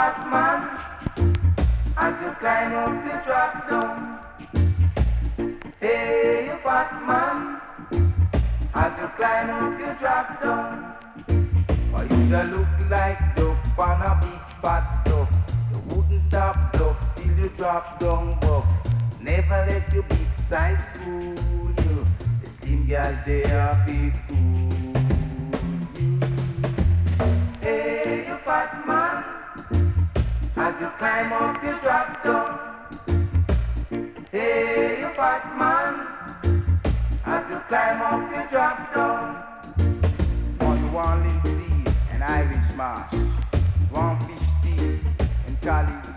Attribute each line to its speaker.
Speaker 1: fat man, as you climb up, you drop down. Hey, you fat man, as you climb up, you drop down. For you to look like dope on a big fat stuff. You wouldn't stop bluff till you drop down buff. Never let your big size fool you. The same girl they are big fool. Hey, you fat man, as you climb up, you drop down. Hey, you fat man, as you climb up, you drop down. For you want linseed and Irish marsh, one fish tea and Cali